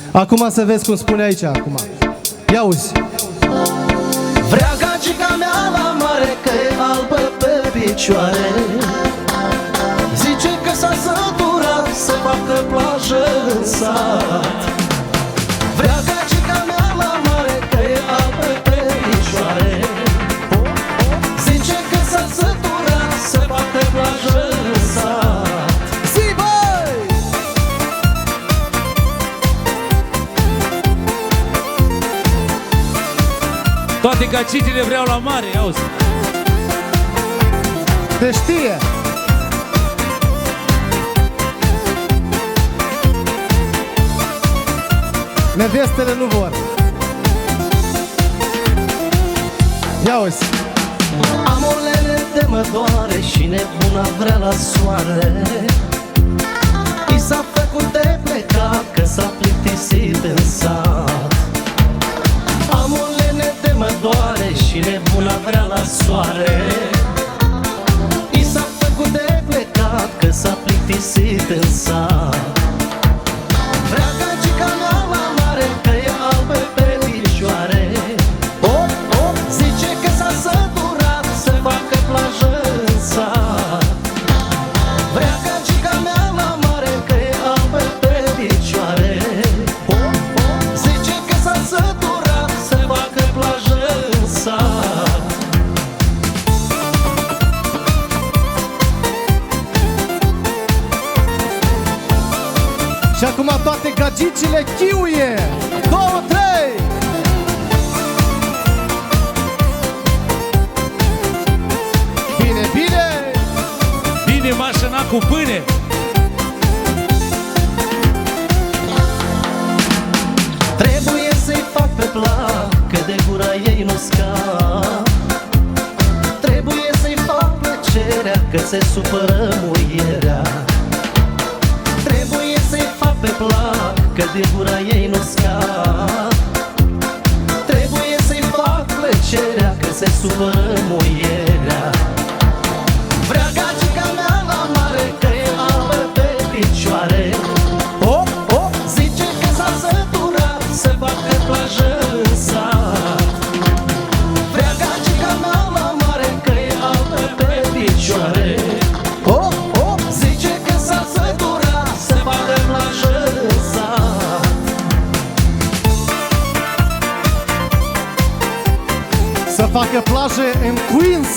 Acum să vezi cum spune aici acum. Ia uzi. Vrea gagica mea la mare că e albă pe picioare. Zice că s-a săturat să facă plajă în sat. Vrea gagica mea la mare că e albă pe picioare. Zice că s-a săturat să facă plajă în sat. Zi, băi! Toate gacitele vreau la mare, auzi. Te știe. Nevestele nu vor. Ia uzi. Am o lene de mă doare și nebuna vrea la soare. I s-a făcut de plecat că s-a plictisit în sat. Am o lene de mă doare și nebuna vrea la soare. I s-a făcut de plecat că s-a plictisit în sat. Vrea gagica mea la mare că e albă pe picioare. Zice că s-a săturat să facă plajă în sat. Vrea gagica mea la mare că e albă pe picioare. Zice că s-a săturat să facă plajă în sat. Și acum toate gagicile chiuie. 2, 3. Bine, bine. Bine mașina cu pâine. Trebuie să-i fac pe plac că de gura ei nu scap. Trebuie să-i fac plăcerea că se supără muierea. Trebuie să-i fac pe plac că de gura ei nu scap. Trebuie să-i fac plăcerea că se supără muierea. Vrea gagica mea la mare că e albă pe picioare. Zice că s-a săturat să facă plajă în sat. Vrea gagica mea la mare că e albă pe picioare. Zice că s-a săturat să facă plajă în sat. Să facă plajă în Queens.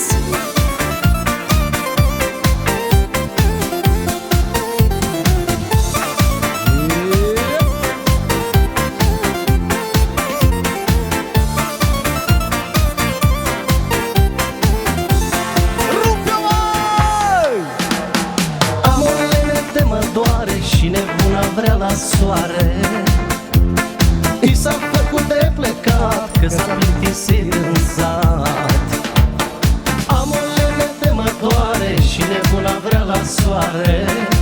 Am o lene de mă doare și nebuna vrea la soare. I s-a făcut de plecat că s-a plictisit în sat. Am o lene de mă doare și nebuna vrea la soare.